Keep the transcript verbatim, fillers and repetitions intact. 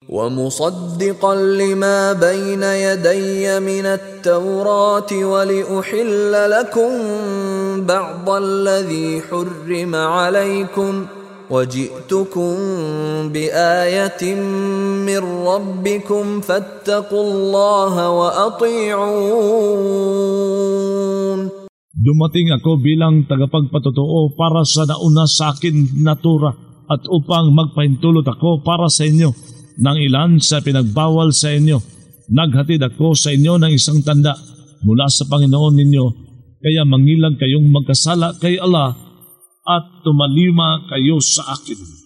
ومصدقا لما بين يدي من التوراة ولأحل لكم بعض الذي حرم عليكم وجئتكم بآية من ربكم فاتقوا الله وأطيعون. Dumating ako bilang tagapagpatotoo para sa nauna sa akin na Torah at upang magpahintulot ako para sa inyo ng ilan sa pinagbawal sa inyo. Naghatid ako sa inyo ng isang tanda mula sa Panginoon ninyo, kaya mangilag kayong magkasala kay Allah at tumalima kayo sa akin.